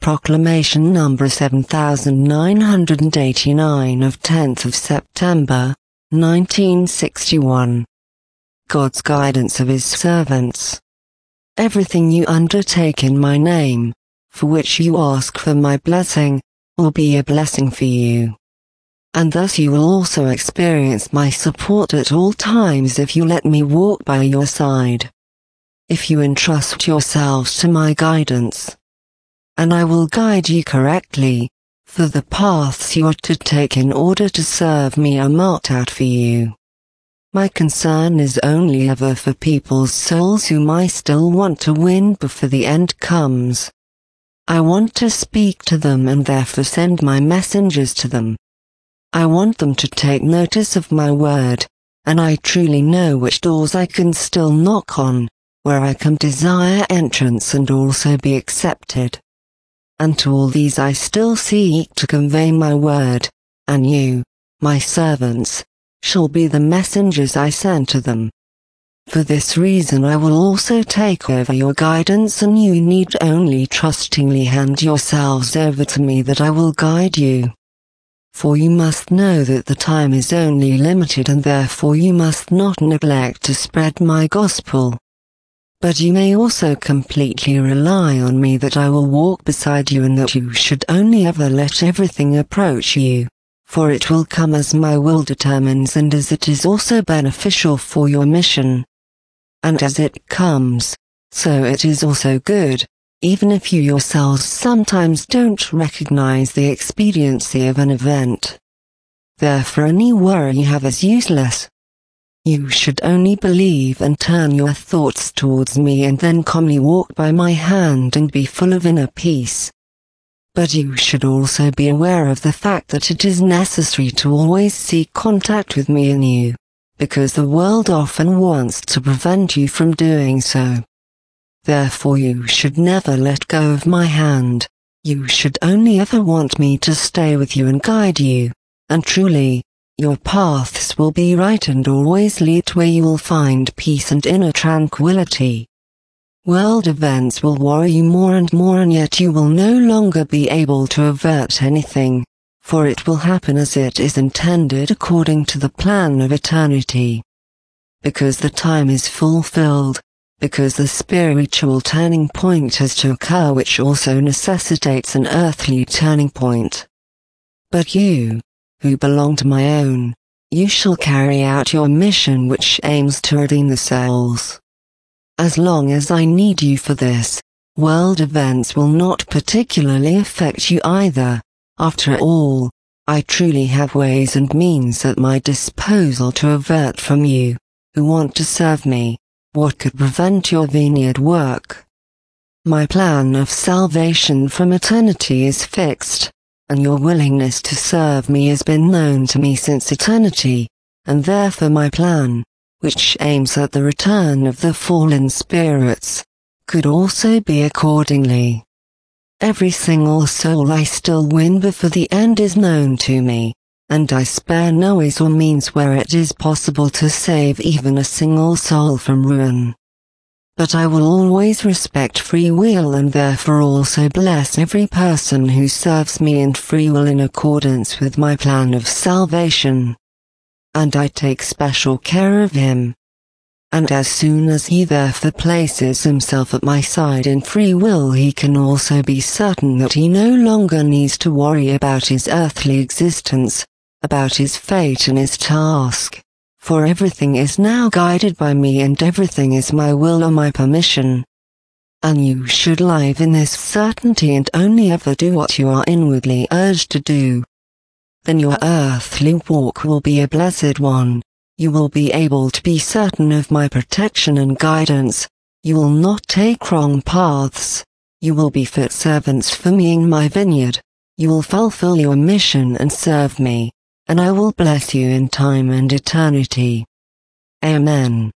Proclamation number 7989 of 10th of September, 1961. God's guidance of His servants. Everything you undertake in my name, for which you ask for my blessing, will be a blessing for you. And thus you will also experience my support at all times if you let me walk by your side. If you entrust yourselves to my guidance, and I will guide you correctly, for the paths you are to take in order to serve me are marked out for you. My concern is only ever for people's souls whom I still want to win before the end comes. I want to speak to them and therefore send my messengers to them. I want them to take notice of my word, and I truly know which doors I can still knock on, where I can desire entrance and also be accepted. And to all these I still seek to convey my word, and you, my servants, shall be the messengers I send to them. For this reason I will also take over your guidance, and you need only trustingly hand yourselves over to me that I will guide you. For you must know that the time is only limited, and therefore you must not neglect to spread my gospel. But you may also completely rely on me that I will walk beside you, and that you should only ever let everything approach you, for it will come as my will determines and as it is also beneficial for your mission. And as it comes, so it is also good, even if you yourselves sometimes don't recognize the expediency of an event. Therefore any worry you have is useless. You should only believe and turn your thoughts towards me, and then calmly walk by my hand and be full of inner peace. But you should also be aware of the fact that it is necessary to always seek contact with me in you, because the world often wants to prevent you from doing so. Therefore you should never let go of my hand. You should only ever want me to stay with you and guide you, and truly, your paths will be right and always lead to where you will find peace and inner tranquility. World events will worry you more and more, and yet you will no longer be able to avert anything, for it will happen as it is intended according to the plan of eternity. Because the time is fulfilled, because the spiritual turning point has to occur, which also necessitates an earthly turning point. But you, who belong to my own, you shall carry out your mission, which aims to redeem the souls. As long as I need you for this, world events will not particularly affect you either. After all, I truly have ways and means at my disposal to avert from you, who want to serve me, what could prevent your vineyard work. My plan of salvation from eternity is fixed, and your willingness to serve me has been known to me since eternity, and therefore my plan, which aims at the return of the fallen spirits, could also be accordingly. Every single soul I still win before the end is known to me, and I spare no ways or means where it is possible to save even a single soul from ruin. But I will always respect free will, and therefore also bless every person who serves me in free will in accordance with my plan of salvation. And I take special care of him. And as soon as he therefore places himself at my side in free will, he can also be certain that he no longer needs to worry about his earthly existence, about his fate and his task. For everything is now guided by me, and everything is my will or my permission. And you should live in this certainty and only ever do what you are inwardly urged to do. Then your earthly walk will be a blessed one. You will be able to be certain of my protection and guidance. You will not take wrong paths. You will be fit servants for me in my vineyard. You will fulfill your mission and serve me, and I will bless you in time and eternity. Amen.